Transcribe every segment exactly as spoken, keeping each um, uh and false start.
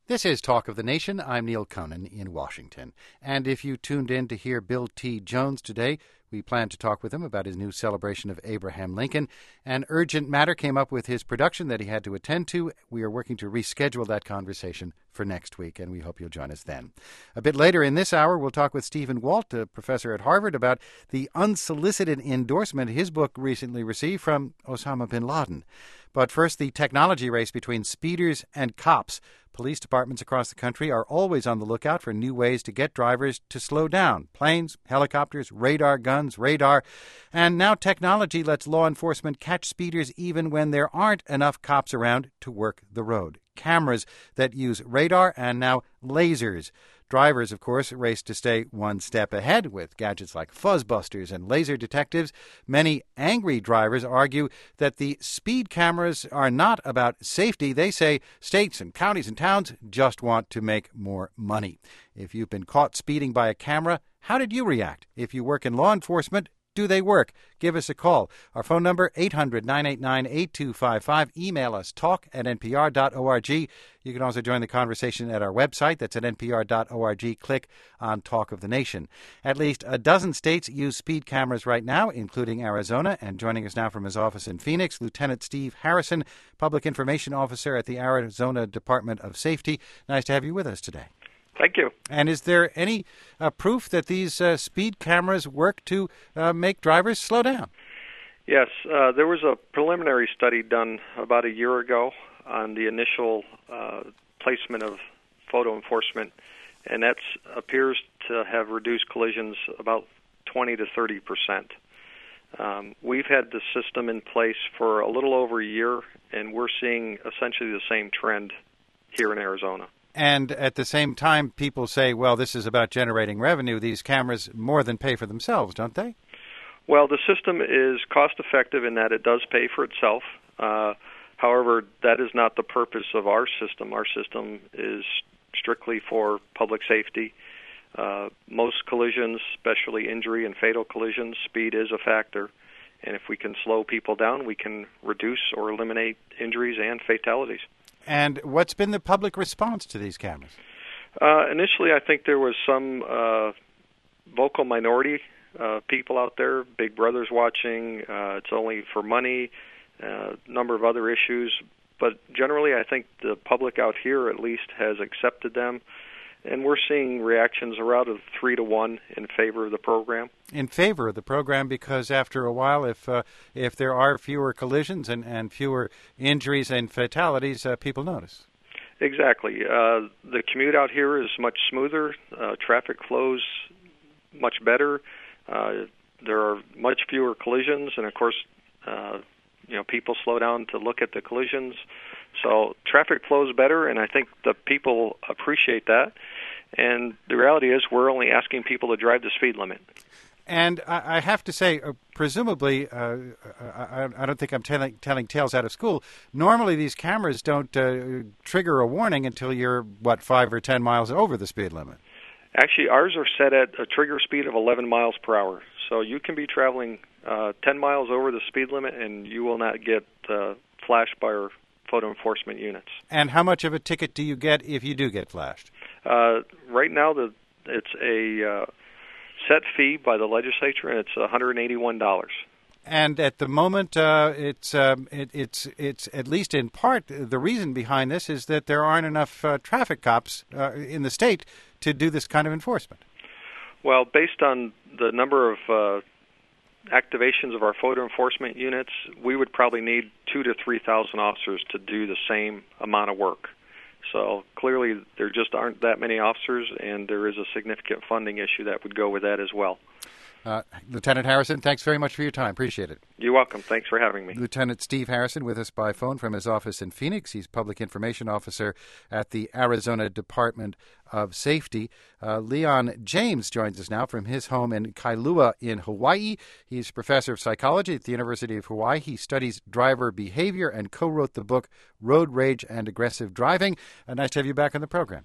This is Talk of the Nation. I'm Neil Conan in Washington. And if you tuned in to hear Bill T. Jones today, we plan to talk with him about his new celebration of Abraham Lincoln. An urgent matter came up with his production that he had to attend to. We are working to reschedule that conversation for next week, and we hope you'll join us then. A bit later in this hour, we'll talk with Stephen Walt, a professor at Harvard, about the unsolicited endorsement his book recently received from Osama bin Laden. But first, the technology race between speeders and cops. Police departments across the country are always on the lookout for new ways to get drivers to slow down. Planes, helicopters, radar guns, radar. And now technology lets law enforcement catch speeders even when there aren't enough cops around to work the road. Cameras that use radar and now lasers. Drivers, of course, race to stay one step ahead with gadgets like fuzzbusters and laser detectives. Many angry drivers argue that the speed cameras are not about safety. They say states and counties and towns just want to make more money. If you've been caught speeding by a camera, how did you react? If you work in law enforcement, do they work? Give us a call. Our phone number, eight hundred, nine eight nine, eight two five five. Email us, talk at n p r dot org. You can also join the conversation at our website. That's at n p r dot org. Click on Talk of the Nation. At least a dozen states use speed cameras right now, including Arizona. And joining us now from his office in Phoenix, Lieutenant Steve Harrison, Public Information Officer at the Arizona Department of Safety. Nice to have you with us today. Thank you. And is there any uh, proof that these uh, speed cameras work to uh, make drivers slow down? Yes. Uh, there was a preliminary study done about a year ago on the initial uh, placement of photo enforcement, and that appears to have reduced collisions about twenty to thirty percent. Um, we've had the system in place for a little over a year, and we're seeing essentially the same trend here in Arizona. And at the same time, people say, well, this is about generating revenue. These cameras more than pay for themselves, don't they? Well, the system is cost-effective in that it does pay for itself. Uh, however, that is not the purpose of our system. Our system is strictly for public safety. Uh, most collisions, especially injury and fatal collisions, speed is a factor. And if we can slow people down, we can reduce or eliminate injuries and fatalities. And what's been the public response to these cameras? Uh, initially, I think there was some uh, vocal minority uh, people out there, Big Brother's watching, uh, it's only for money, a uh, number of other issues. But generally, I think the public out here at least has accepted them. And we're seeing reactions around of three to one in favor of the program. In favor of the program because after a while, if uh, if there are fewer collisions and, and fewer injuries and fatalities, uh, people notice. Exactly. Uh, the commute out here is much smoother. Uh, traffic flows much better. Uh, there are much fewer collisions, and of course, uh, you know, people slow down to look at the collisions. So traffic flows better, and I think the people appreciate that. And the reality is we're only asking people to drive the speed limit. And I, I have to say, uh, presumably, uh, I, I don't think I'm telling, telling tales out of school. Normally, these cameras don't uh, trigger a warning until you're, what, five or ten miles over the speed limit. Actually, ours are set at a trigger speed of eleven miles per hour. So you can be traveling uh, ten miles over the speed limit, and you will not get uh, flashed by our photo enforcement units. And how much of a ticket do you get if you do get flashed? Uh, right now, the it's a uh, set fee by the legislature, and it's one hundred eighty-one dollars. And at the moment, uh, it's um, it, it's it's at least in part the reason behind this is that there aren't enough uh, traffic cops uh, in the state to do this kind of enforcement. Well, based on the number of uh, activations of our photo enforcement units, we would probably need two to three thousand officers to do the same amount of work. So clearly, there just aren't that many officers, and there is a significant funding issue that would go with that as well. Uh, Lieutenant Harrison, thanks very much for your time. Appreciate it. You're welcome. Thanks for having me. Lieutenant Steve Harrison with us by phone from his office in Phoenix. He's Public Information Officer at the Arizona Department of Safety. Uh, Leon James joins us now from his home in Kailua in Hawaii. He's professor of psychology at the University of Hawaii. He studies driver behavior and co-wrote the book Road Rage and Aggressive Driving. Uh, nice to have you back on the program.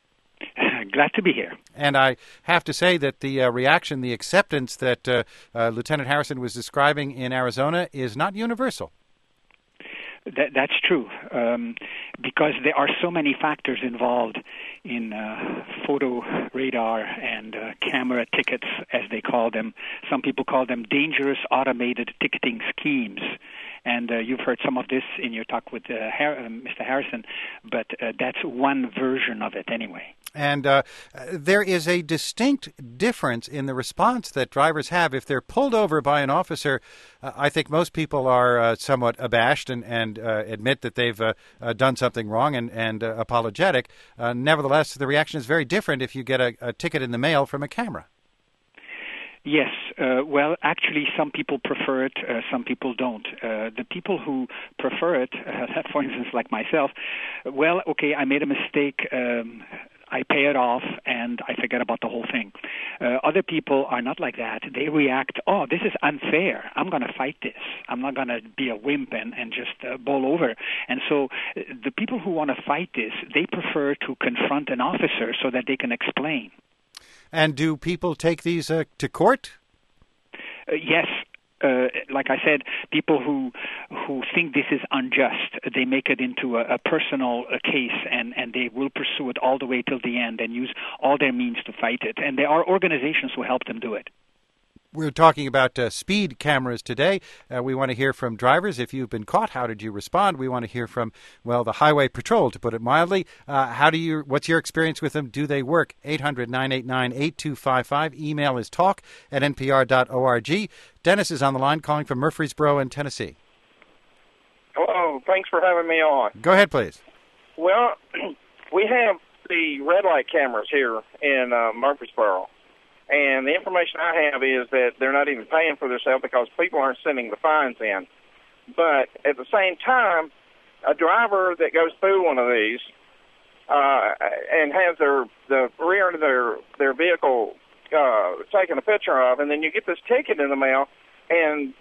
Glad to be here. And I have to say that the uh, reaction, the acceptance that uh, uh, Lieutenant Harrison was describing in Arizona is not universal. That, that's true, um, because there are so many factors involved in uh, photo radar and uh, camera tickets, as they call them. Some people call them dangerous automated ticketing schemes. And uh, you've heard some of this in your talk with uh, Har- uh, Mister Harrison, but uh, that's one version of it anyway. And uh, there is a distinct difference in the response that drivers have. If they're pulled over by an officer, uh, I think most people are uh, somewhat abashed and, and uh, admit that they've uh, uh, done something wrong and, and uh, apologetic. Uh, nevertheless, the reaction is very different if you get a, a ticket in the mail from a camera. Yes. Uh, well, actually, some people prefer it. Uh, some people don't. Uh, the people who prefer it, uh, for instance, like myself, well, okay, I made a mistake. Um, I pay it off, and I forget about the whole thing. Uh, other people are not like that. They react, oh, this is unfair. I'm going to fight this. I'm not going to be a wimp and, and just uh, bowl over. And so uh, the people who want to fight this, they prefer to confront an officer so that they can explain. And do people take these uh, to court? Uh, yes. Uh, like I said, people who who think this is unjust, they make it into a, a personal uh, case, and, and they will pursue it all the way till the end and use all their means to fight it. And there are organizations who help them do it. We're talking about uh, speed cameras today. Uh, we want to hear from drivers. If you've been caught, how did you respond? We want to hear from, well, the Highway Patrol, to put it mildly. Uh, how do you? What's your experience with them? Do they work? eight hundred, nine eight nine, eight two five five. Email is talk at n p r dot org. Dennis is on the line calling from Murfreesboro in Tennessee. Hello. Thanks for having me on. Go ahead, please. Well, we have the red light cameras here in uh, Murfreesboro. And the information I have is that they're not even paying for themselves because people aren't sending the fines in. But at the same time, a driver that goes through one of these uh, and has their the rear of their their vehicle uh, taken a picture of, and then you get this ticket in the mail, and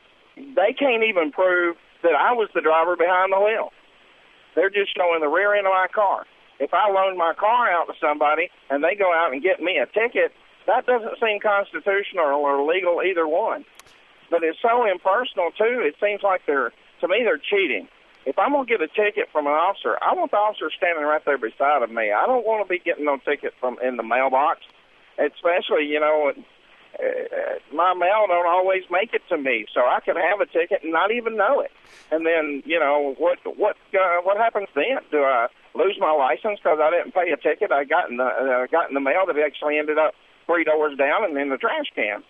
they can't even prove that I was the driver behind the wheel. They're just showing the rear end of my car. If I loan my car out to somebody and they go out and get me a ticket, that doesn't seem constitutional or legal, either one. But it's so impersonal, too. It seems like they're, to me, they're cheating. If I'm going to get a ticket from an officer, I want the officer standing right there beside of me. I don't want to be getting no ticket from in the mailbox, especially, you know, uh, my mail don't always make it to me, so I could have a ticket and not even know it. And then, you know, what what uh, what happens then? Do I lose my license because I didn't pay a ticket I got in the uh, got in the mail that actually ended up three doors down and in the trash can?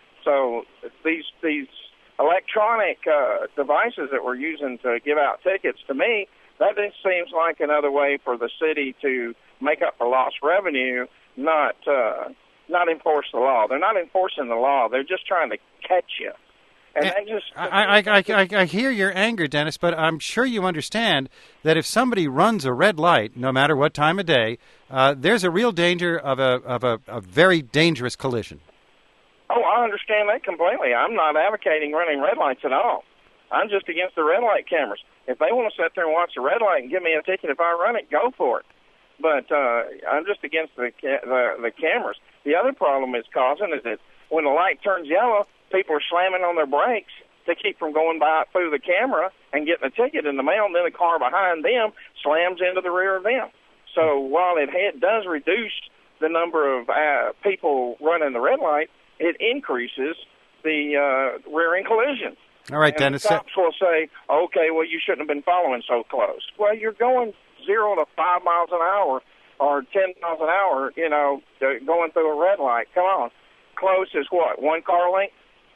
So these these electronic uh, devices that we're using to give out tickets, to me, that just seems like another way for the city to make up for lost revenue, not uh, not enforce the law. They're not enforcing the law. They're just trying to catch you. And that just I, I, I, I hear your anger, Dennis, but I'm sure you understand that if somebody runs a red light, no matter what time of day, uh, there's a real danger of a of a, a very dangerous collision. Oh, I understand that completely. I'm not advocating running red lights at all. I'm just against the red light cameras. If they want to sit there and watch the red light and give me a ticket if I run it, go for it. But uh, I'm just against the, the the cameras. The other problem it's causing is that when the light turns yellow, people are slamming on their brakes to keep from going by through the camera and getting a ticket in the mail, and then the car behind them slams into the rear of them. So while it had, does reduce the number of uh, people running the red light, it increases the uh, rear-end collisions. All right, and Dennis. The cops will say, okay, well, you shouldn't have been following so close. Well, you're going zero to five miles an hour or ten miles an hour, you know, going through a red light. Come on. Close is what, one car length?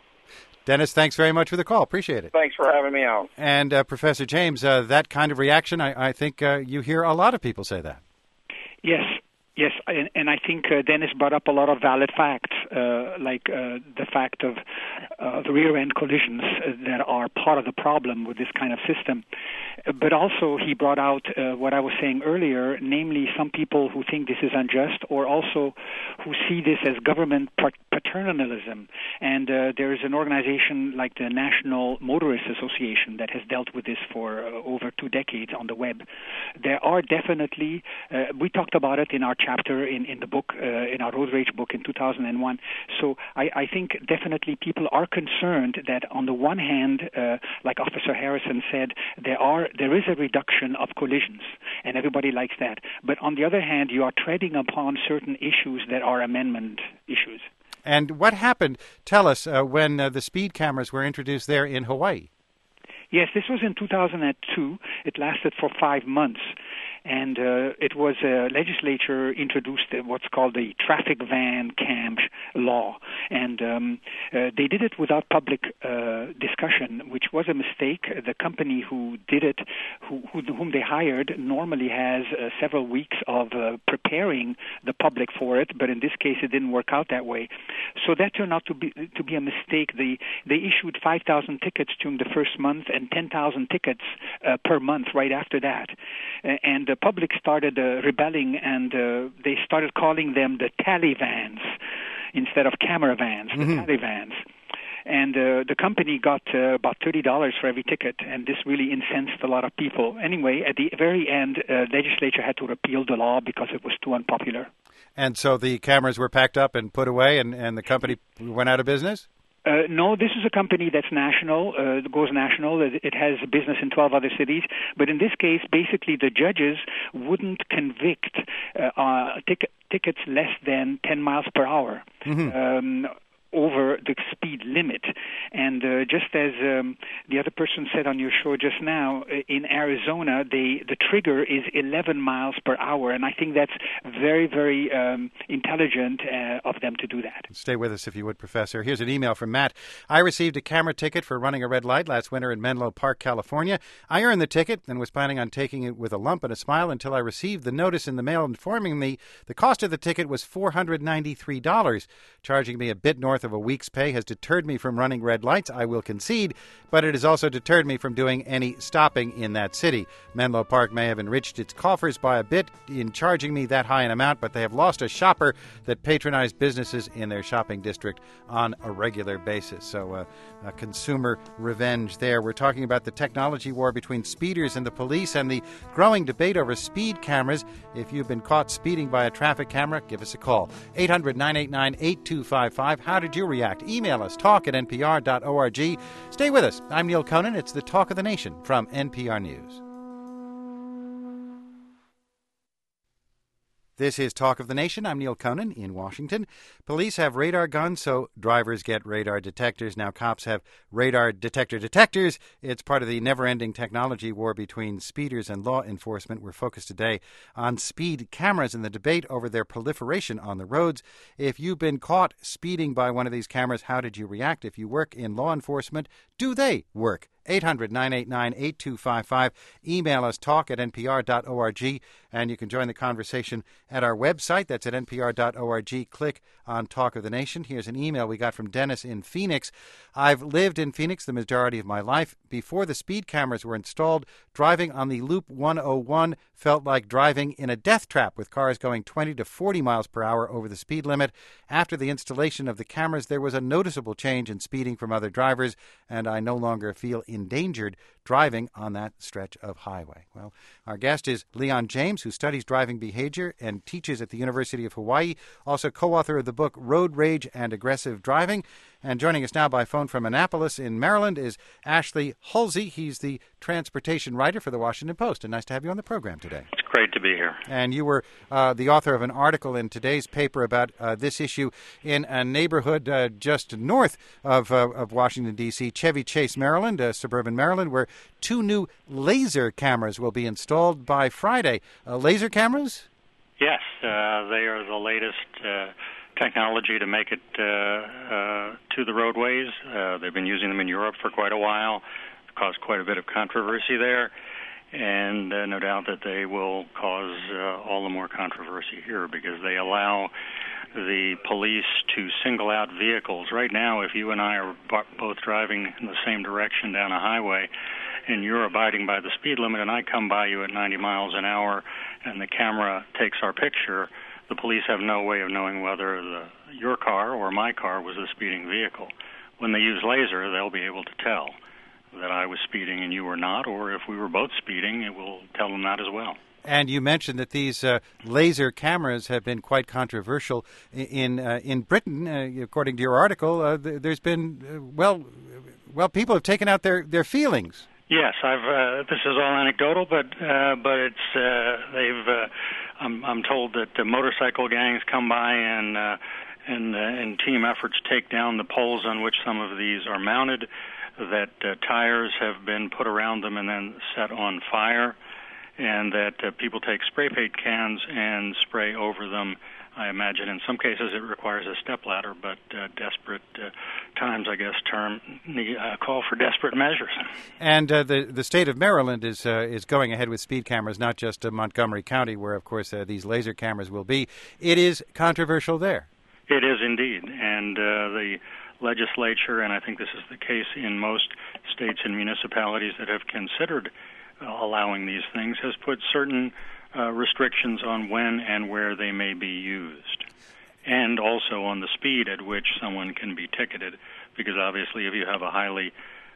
Dennis, thanks very much for the call. Appreciate it. Thanks for having me on. And uh, Professor James, uh, that kind of reaction, I, I think uh, you hear a lot of people say that. Yes. Yes, and, and I think uh, Dennis brought up a lot of valid facts, uh, like uh, the fact of uh, the rear-end collisions that are part of the problem with this kind of system. but also he brought out uh, what I was saying earlier, namely some people who think this is unjust, or also who see this as government paternalism. And uh, there is an organization like the National Motorist Association that has dealt with this for uh, over two decades on the web. There are definitely, uh, we talked about it in our chapter in, in the book, uh, in our road rage book in two thousand one. So I, I think definitely people are concerned that on the one hand, uh, like Officer Harrison said, there are there is a reduction of collisions, and everybody likes that. But on the other hand, you are treading upon certain issues that are amendment issues. And what happened, tell us, uh, when uh, the speed cameras were introduced there in Hawaii? Yes, this was in two thousand two. It lasted for five months. And uh, it was a legislature introduced what's called the traffic van cam law. And um, uh, they did it without public uh, discussion, which was a mistake. The company who did it, who, who, whom they hired, normally has uh, several weeks of uh, preparing the public for it, but in this case it didn't work out that way. So that turned out to be to be a mistake. They, they issued five thousand tickets during the first month and ten thousand tickets uh, per month right after that. Uh, and the public started uh, rebelling, and uh, they started calling them the tally vans instead of camera vans, the mm-hmm. tally vans. And uh, the company got uh, about thirty dollars for every ticket, and this really incensed a lot of people. Anyway, at the very end, uh, legislature had to repeal the law because it was too unpopular. And so the cameras were packed up and put away, and, and the company went out of business? Uh, no, this is a company that's national, uh, goes national. It, it has business in twelve other cities. But in this case, basically, the judges wouldn't convict uh, uh, tic- tickets less than ten miles per hour. Mm-hmm. Um, over the speed limit. And uh, just as um, the other person said on your show just now, in Arizona, they, the trigger is eleven miles per hour, and I think that's very, very um, intelligent uh, of them to do that. Stay with us if you would, Professor. Here's an email from Matt. I received a camera ticket for running a red light last winter in Menlo Park, California. I earned the ticket and was planning on taking it with a lump and a smile until I received the notice in the mail informing me the cost of the ticket was four hundred ninety-three dollars. Charging me a bit north of a week's pay has deterred me from running red lights, I will concede, but it has also deterred me from doing any stopping in that city. Menlo Park may have enriched its coffers by a bit in charging me that high an amount, but they have lost a shopper that patronized businesses in their shopping district on a regular basis. So uh, a consumer revenge there. We're talking about the technology war between speeders and the police and the growing debate over speed cameras. If you've been caught speeding by a traffic camera, give us a call. eight hundred, nine eight nine, eight two five five. How did you react? Email us, talk at N P R dot org. Stay with us. I'm Neil Conan. It's the Talk of the Nation from N P R News. This is Talk of the Nation. I'm Neil Conan in Washington. Police have radar guns, so drivers get radar detectors. Now cops have radar detector detectors. It's part of the never-ending technology war between speeders and law enforcement. We're focused today on speed cameras and the debate over their proliferation on the roads. If you've been caught speeding by one of these cameras, how did you react? If you work in law enforcement, do they work? eight hundred, nine eight nine, eight two five five. Email us, talk at N P R dot org, and you can join the conversation at our website. That's at N P R dot org. Click on Talk of the Nation. Here's an email we got from Dennis in Phoenix. I've lived in Phoenix the majority of my life. Before the speed cameras were installed, driving on the Loop one oh one felt like driving in a death trap with cars going twenty to forty miles per hour over the speed limit. After the installation of the cameras, there was a noticeable change in speeding from other drivers, and I no longer feel endangered driving on that stretch of highway. Well, our guest is Leon James, who studies driving behavior and teaches at the University of Hawaii, also co-author of the book Road Rage and Aggressive Driving. And joining us now by phone from Annapolis in Maryland is Ashley Hulsey. He's the transportation writer for the Washington Post. And nice to have you on the program today. It's great to be here. And you were uh, the author of an article in today's paper about uh, this issue in a neighborhood uh, just north of, uh, of Washington, D C, Chevy Chase, Maryland, uh, suburban Maryland, where two new laser cameras will be installed by Friday. Uh, laser cameras? Yes, uh, they are the latest uh, technology to make it uh, uh, to the roadways. Uh, they've been using them in Europe for quite a while. It's caused quite a bit of controversy there, and uh, no doubt that they will cause uh, all the more controversy here because they allow the police to single out vehicles. Right now, if you and I are b- both driving in the same direction down a highway and you're abiding by the speed limit, and I come by you at ninety miles an hour, and the camera takes our picture, the police have no way of knowing whether the, your car or my car was the speeding vehicle. When they use laser, they'll be able to tell that I was speeding and you were not, or if we were both speeding, it will tell them that as well. And you mentioned that these uh, laser cameras have been quite controversial in uh, in Britain. Uh, according to your article, uh, th- there's been uh, well, well, people have taken out their, their feelings. Yes, I've. Uh, this is all anecdotal, but uh, but it's uh, they've. Uh, I'm, I'm told that uh, motorcycle gangs come by and uh, and uh, in team efforts take down the poles on which some of these are mounted. That uh, tires have been put around them and then set on fire. And that uh, people take spray paint cans and spray over them. I imagine in some cases it requires a stepladder, but uh, desperate uh, times, I guess, term the uh, call for desperate measures. And uh, the the state of Maryland is uh, is going ahead with speed cameras, not just uh, Montgomery County, where of course uh, these laser cameras will be. It is controversial there. It is indeed, and uh, the legislature, and I think this is the case in most states and municipalities that have considered Uh, allowing these things, has put certain uh, restrictions on when and where they may be used, and also on the speed at which someone can be ticketed, because obviously if you have a highly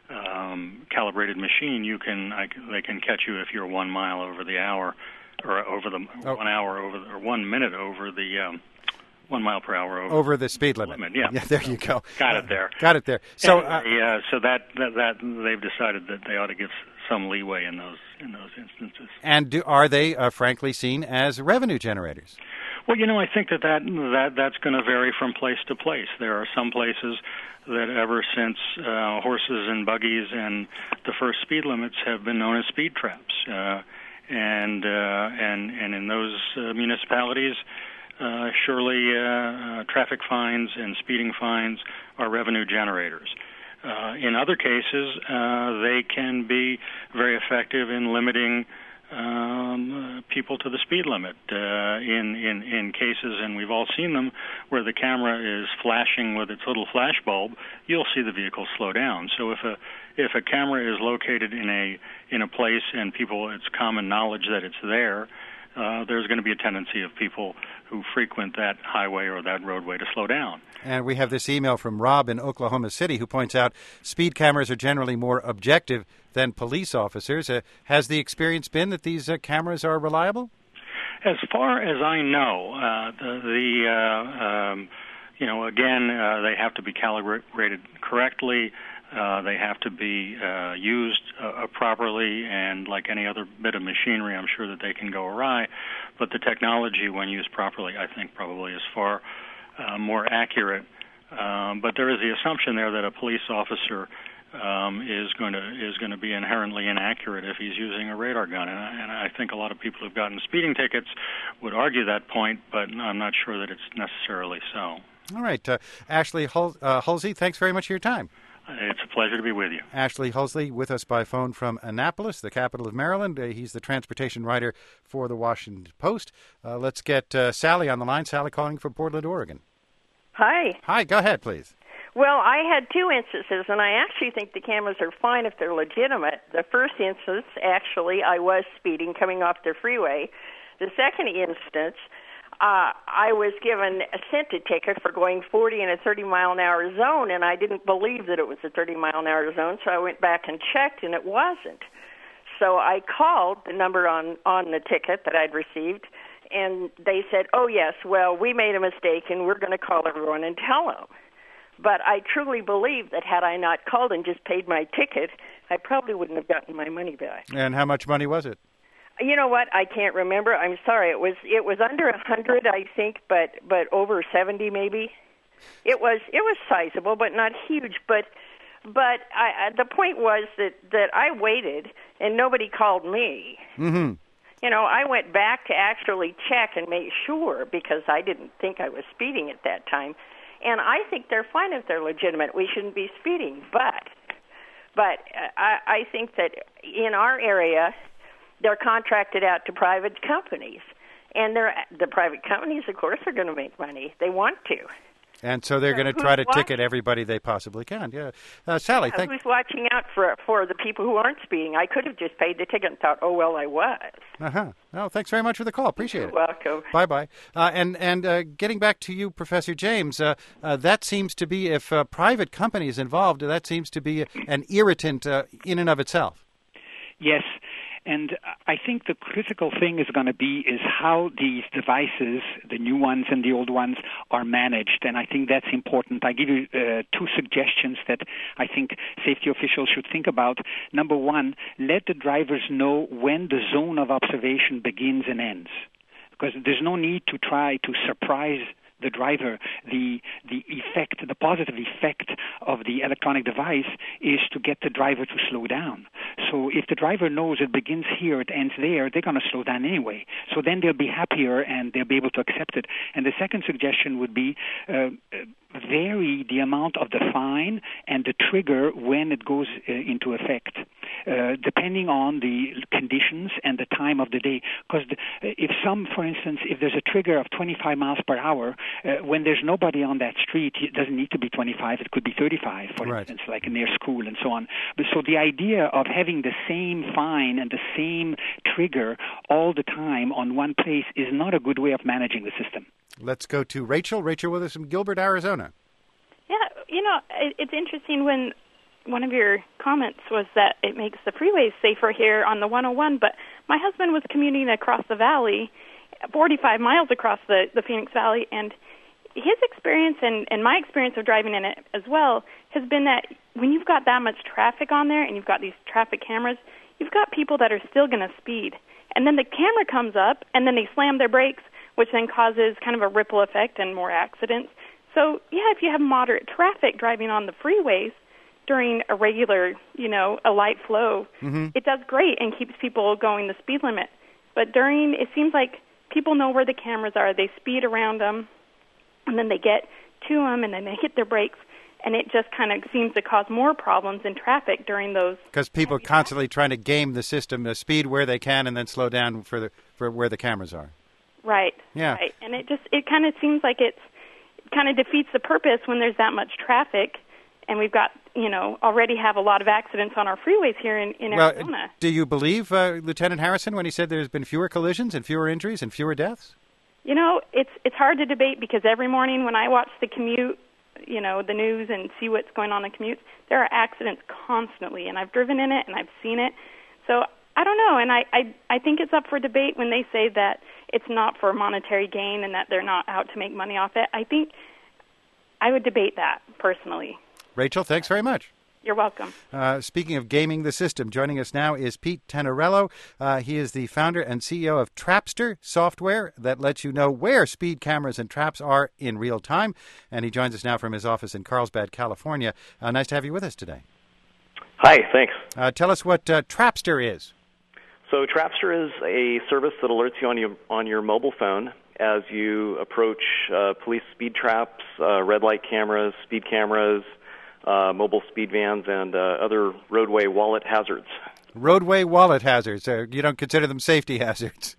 um, calibrated machine, you can I, they can catch you if you're one mile over the hour, or over the oh. one hour over the, or one minute over the um, one mile per hour over, over the speed limit. limit. Yeah. yeah, there you go. Got it there. Got it there. So, uh, yeah, so that, that that they've decided that they ought to give some leeway in those in those instances. And do, are they, uh, frankly, seen as revenue generators? Well, you know, I think that, that, that that's going to vary from place to place. There are some places that ever since uh, horses and buggies and the first speed limits have been known as speed traps. Uh, and, uh, and, and in those uh, municipalities, uh, surely uh, uh, traffic fines and speeding fines are revenue generators. Uh, in other cases, uh, they can be very effective in limiting um, uh, people to the speed limit. Uh, in, in, in cases, and we've all seen them, where the camera is flashing with its little flash bulb, you'll see the vehicle slow down. So if a if a camera is located in a in a place and people, it's common knowledge that it's there, uh, there's going to be a tendency of people who frequent that highway or that roadway to slow down. And we have this email from Rob in Oklahoma City who points out speed cameras are generally more objective than police officers. Uh, has the experience been that these uh, cameras are reliable? As far as I know, uh, the, the uh, um, you know, again, uh, they have to be calibrated correctly. Uh, they have to be uh, used uh, properly, and like any other bit of machinery, I'm sure that they can go awry. But the technology, when used properly, I think probably is far uh, more accurate. Um, but there is the assumption there that a police officer um, is going to is going to be inherently inaccurate if he's using a radar gun, and I, and I think a lot of people who've gotten speeding tickets would argue that point, but I'm not sure that it's necessarily so. All right, uh, Ashley Hul- uh, Hulsey, thanks very much for your time. It's a pleasure to be with you. Ashley Hulsey with us by phone from Annapolis, the capital of Maryland. Uh, he's the transportation writer for the Washington Post. Uh, let's get uh, Sally on the line. Sally calling from Portland, Oregon. Hi. Hi, go ahead, please. Well, I had two instances, and I actually think the cameras are fine if they're legitimate. The first instance, actually, I was speeding coming off the freeway. The second instance, Uh, I was given a sent a ticket for going forty in a thirty mile an hour zone, and I didn't believe that it was a thirty mile an hour zone, so I went back and checked, and it wasn't. So I called the number on, on the ticket that I'd received, and they said, oh, yes, well, we made a mistake, and we're going to call everyone and tell them. But I truly believe that had I not called and just paid my ticket, I probably wouldn't have gotten my money back. And how much money was it? You know what? I can't remember. I'm sorry. It was it was under a hundred, I think, but but over seventy maybe. It was it was sizable, but not huge. But but I, the point was that that I waited and nobody called me. Mm-hmm. You know, I went back to actually check and make sure because I didn't think I was speeding at that time. And I think they're fine if they're legitimate. We shouldn't be speeding, but but I, I think that in our area, they're contracted out to private companies, and they're the private companies, of course, are going to make money. They want to. And so they're So going to who's try to watching? ticket everybody they possibly can. Yeah, uh, Sally, Yeah, thank who's watching out for for the people who aren't speeding? I could have just paid the ticket and thought, oh well, I was. Uh-huh. Oh, thanks very much for the call. Appreciate You're it. welcome. Bye-bye. Uh, and and uh, getting back to you, Professor James, uh, uh, that seems to be, if uh, private companies involved, that seems to be an irritant uh, in and of itself. Yes. And I think the critical thing is going to be is how these devices, the new ones and the old ones, are managed. And I think that's important. I give you uh, two suggestions that I think safety officials should think about. Number one, let the drivers know when the zone of observation begins and ends. Because there's no need to try to surprise the driver. The the effect, the positive effect of the electronic device is to get the driver to slow down. So if the driver knows it begins here, it ends there, they're going to slow down anyway. So then they'll be happier and they'll be able to accept it. And the second suggestion would be uh, vary the amount of the fine and the trigger when it goes uh, into effect, uh, depending on the conditions and the time of the day. Because if some, for instance, if there's a trigger of twenty-five miles per hour, uh, when there's nobody on that street, it doesn't need to be twenty-five, it could be thirty-five, for Right. instance, like near school and so on. But so the idea of having the same fine and the same trigger all the time on one place is not a good way of managing the system. Let's go to Rachel. Rachel with us from Gilbert, Arizona. Yeah, you know, it, it's interesting when one of your comments was that it makes the freeways safer here on the one oh one, but my husband was commuting across the valley, forty-five miles across the, the Phoenix Valley, and his experience and, and my experience of driving in it as well has been that when you've got that much traffic on there and you've got these traffic cameras, you've got people that are still going to speed. And then the camera comes up, and then they slam their brakes, which then causes kind of a ripple effect and more accidents. So, yeah, if you have moderate traffic driving on the freeways during a regular, you know, a light flow, Mm-hmm. it does great and keeps people going the speed limit. But during, it seems like people know where the cameras are. They speed around them, and then they get to them, and then they hit their brakes, and it just kind of seems to cause more problems in traffic during those. Because people are constantly trying to game the system, the speed where they can, and then slow down for the for where the cameras are. Right. Yeah. Right. And it just it kind of seems like it's kind of defeats the purpose when there's that much traffic, and we've got, you know, already have a lot of accidents on our freeways here in, in Well, Arizona. do you believe uh, Lieutenant Harrison when he said there's been fewer collisions and fewer injuries and fewer deaths? You know, it's it's hard to debate because every morning when I watch the commute, you know, the news and see what's going on in the commutes, there are accidents constantly, and I've driven in it and I've seen it. So I don't know, and I, I, I think it's up for debate when they say that it's not for monetary gain and that they're not out to make money off it. I think I would debate that personally. Rachel, thanks very much. You're welcome. Uh, speaking of gaming the system, joining us now is Pete Tenorello. Uh, he is the founder and C E O of Trapster software that lets you know where speed cameras and traps are in real time. And he joins us now from his office in Carlsbad, California. Uh, nice to have you with us today. Hi, thanks. Uh, tell us what uh, Trapster is. So Trapster is a service that alerts you on your, on your mobile phone as you approach uh, police speed traps, uh, red light cameras, speed cameras, uh, mobile speed vans, and uh, other roadway wallet hazards. Roadway wallet hazards. Uh, you don't consider them safety hazards?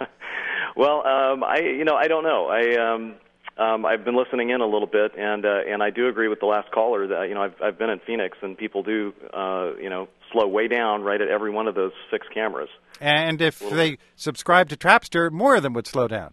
Well, um, I you know I don't know. I um, um, I've been listening in a little bit, and uh, and I do agree with the last caller that you know I've I've been in Phoenix, and people do uh, you know slow way down right at every one of those six cameras. And if they subscribe to Trapster, more of them would slow down.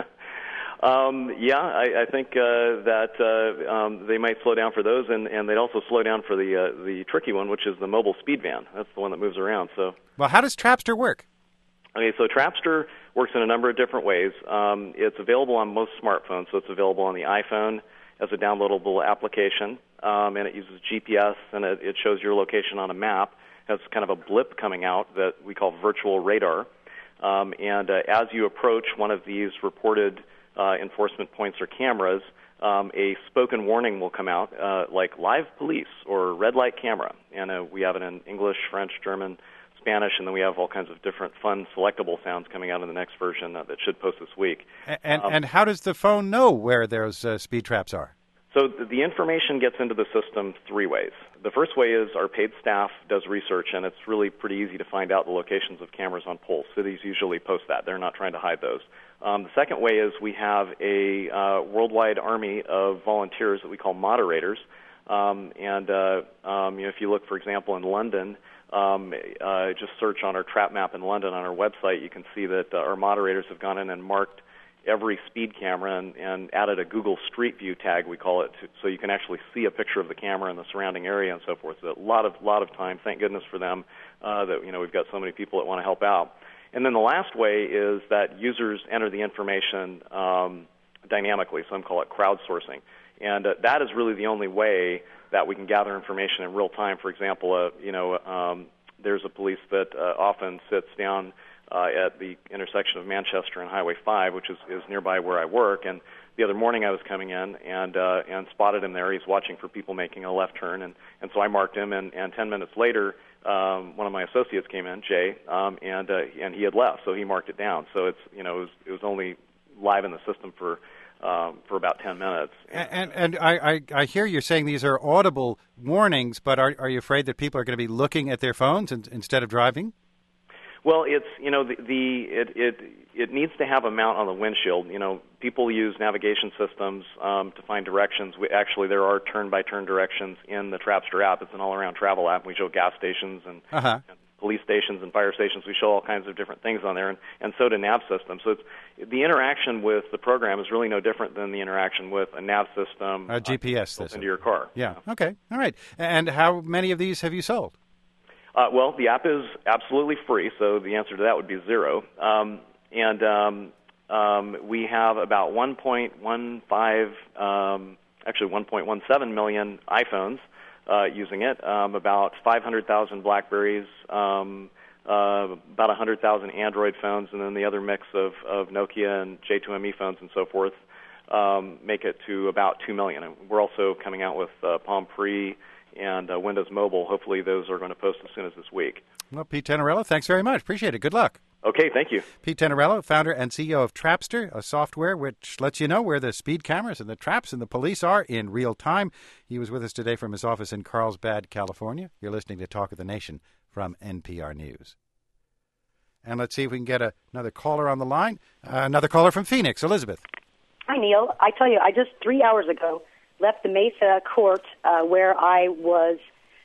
Um, yeah, I, I think uh, that uh, um, they might slow down for those, and, and they'd also slow down for the uh, the tricky one, which is the mobile speed van. That's the one that moves around. So, well, how does Trapster work? Okay, so Trapster works in a number of different ways. Um, it's available on most smartphones, so it's available on the iPhone as a downloadable application, um, and it uses G P S, and it, it shows your location on a map. It has kind of a blip coming out that we call virtual radar, um, and uh, as you approach one of these reported Uh, enforcement points or cameras, um, a spoken warning will come out, uh, like live police or red light camera. And uh, we have it in English, French, German, Spanish, and then we have all kinds of different fun selectable sounds coming out in the next version uh, that should post this week. And, and, um, and how does the phone know where those uh, speed traps are? So the information gets into the system three ways. The first way is our paid staff does research, and it's really pretty easy to find out the locations of cameras on poles. Cities usually post that. They're not trying to hide those. Um, the second way is we have a uh, worldwide army of volunteers that we call moderators. Um, and uh, um, you know, if you look, for example, in London, um, uh, just search on our trap map in London on our website, you can see that uh, our moderators have gone in and marked every speed camera and, and added a Google Street View tag, we call it, to, so you can actually see a picture of the camera and the surrounding area and so forth. So a lot of lot of time. Thank goodness for them uh, that you know we've got so many people that want to help out. And then the last way is that users enter the information um, dynamically. Some call it crowdsourcing, and uh, that is really the only way that we can gather information in real time. For example, uh, you know, um, there's a police that uh, often sits down Uh, at the intersection of Manchester and Highway five, which is, is nearby where I work. And the other morning I was coming in and uh, and spotted him there. He's watching for people making a left turn, and, and so I marked him. And, and ten minutes later, um, one of my associates came in, Jay, um, and uh, and he had left, so he marked it down. So it's you know it was, it was only live in the system for um, for about ten minutes. And and, and I, I, I hear you're saying these are audible warnings, but are are you afraid that people are going to be looking at their phones in, instead of driving? Well, it's you know the, the it, it it needs to have a mount on the windshield. You know, people use navigation systems um, to find directions. We, actually, there are turn-by-turn directions in the Trapster app. It's an all-around travel app. We show gas stations and, uh-huh. and police stations and fire stations. We show all kinds of different things on there, and, and so do nav systems. So it's, the interaction with the program is really no different than the interaction with a nav system. A G P S uh, system into your car. Yeah. Okay. All right. And how many of these have you sold? Uh, well, the app is absolutely free, so the answer to that would be zero. Um, and um, um, we have about one point one five, um, actually one point one seven million iPhones uh, using it, um, about five hundred thousand BlackBerries, um, uh, about one hundred thousand Android phones, and then the other mix of, of Nokia and J two M E phones and so forth um, make it to about two million. And we're also coming out with uh, Palm Pre and uh, Windows Mobile. Hopefully those are going to post as soon as this week. Well, Pete Tenorello, thanks very much. Appreciate it. Good luck. Okay, thank you. Pete Tenorello, founder and C E O of Trapster, a software which lets you know where the speed cameras and the traps and the police are in real time. He was with us today from his office in Carlsbad, California. You're listening to Talk of the Nation from N P R News. And let's see if we can get a, another caller on the line. Uh, another caller from Phoenix, Elizabeth. Hi, Neil. I tell you, I just three hours ago left the Mesa court uh, where I was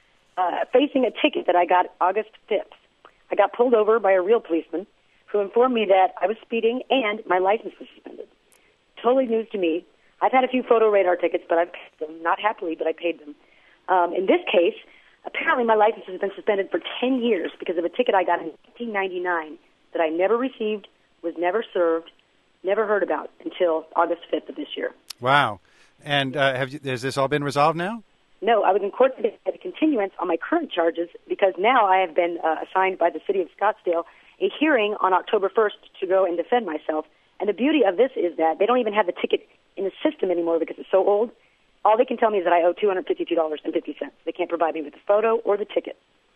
uh, facing a ticket that I got August fifth. I got pulled over by a real policeman who informed me that I was speeding and my license was suspended. Totally news to me. I've had a few photo radar tickets, but I've paid them. Not happily, but I paid them. Um, in this case, apparently my license has been suspended for ten years because of a ticket I got in nineteen ninety-nine that I never received, was never served, never heard about until August fifth of this year. Wow. And uh, have you, has this all been resolved now? No, I was in court to get a continuance on my current charges because now I have been uh, assigned by the city of Scottsdale a hearing on October first to go and defend myself. And the beauty of this is that they don't even have the ticket in the system anymore because it's so old. All they can tell me is that I owe two hundred fifty-two dollars and fifty cents. They can't provide me with the photo or the ticket.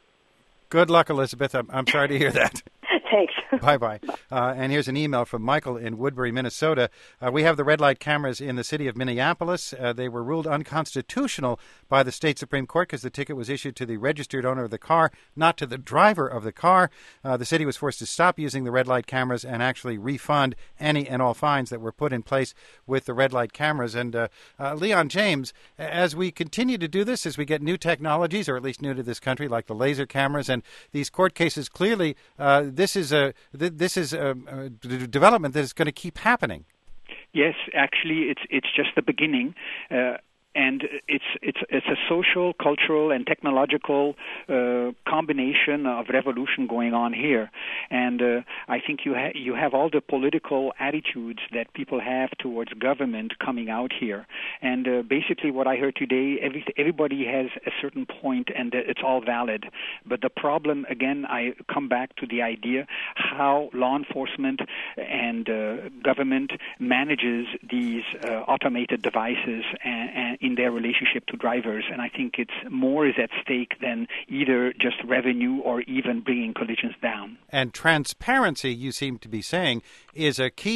Good luck, Elizabeth. I'm, I'm sorry to hear that. Thanks. Bye-bye. Uh, and here's an email from Michael in Woodbury, Minnesota. Uh, we have the red light cameras in the city of Minneapolis. Uh, they were ruled unconstitutional by the state Supreme Court because the ticket was issued to the registered owner of the car, not to the driver of the car. Uh, the city was forced to stop using the red light cameras and actually refund any and all fines that were put in place with the red light cameras. And uh, uh, Leon James, as we continue to do this, as we get new technologies, or at least new to this country, like the laser cameras and these court cases, clearly uh, this is a this is a, a development that is going to keep happening. Yes, actually, it's it's just the beginning. Uh, And it's it's it's a social, cultural, and technological uh, combination of revolution going on here. And uh, I think you ha- you have all the political attitudes that people have towards government coming out here. And uh, basically, what I heard today, every, everybody has a certain point, and it's all valid. But the problem, again, I come back to the idea how law enforcement and uh, government manages these uh, automated devices and, and in their relationship to drivers, and I think it's more is at stake than either just revenue or even bringing collisions down. And transparency, you seem to be saying, is a key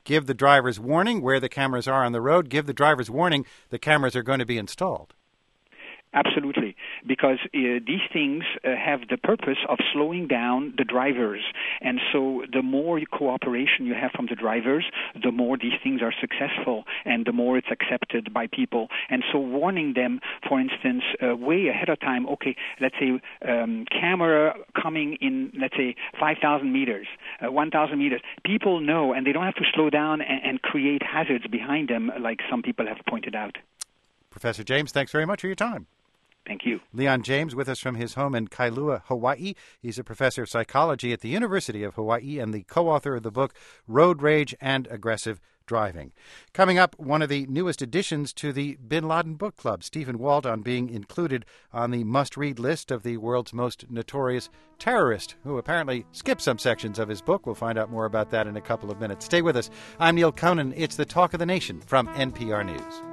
give the drivers warning where the cameras are on the road, give the drivers warning the cameras are going to be installed. Absolutely, because uh, these things uh, have the purpose of slowing down the drivers. And so the more cooperation you have from the drivers, the more these things are successful and the more it's accepted by people. And so warning them, for instance, uh, way ahead of time, okay, let's say um, camera coming in, let's say, five thousand meters, uh, one thousand meters. People know, and they don't have to slow down and, and create hazards behind them like some people have pointed out. Professor James, thanks very much for your time. Thank you. Leon James with us from his home in Kailua, Hawaii. He's a professor of psychology at the University of Hawaii and the co-author of the book Road Rage and Aggressive Driving. Coming up, one of the newest additions to the Bin Laden Book Club, Stephen Waldon being included on the must-read list of the world's most notorious terrorist, who apparently skipped some sections of his book. We'll find out more about that in a couple of minutes. Stay with us. I'm Neil Conan. It's the Talk of the Nation from N P R News.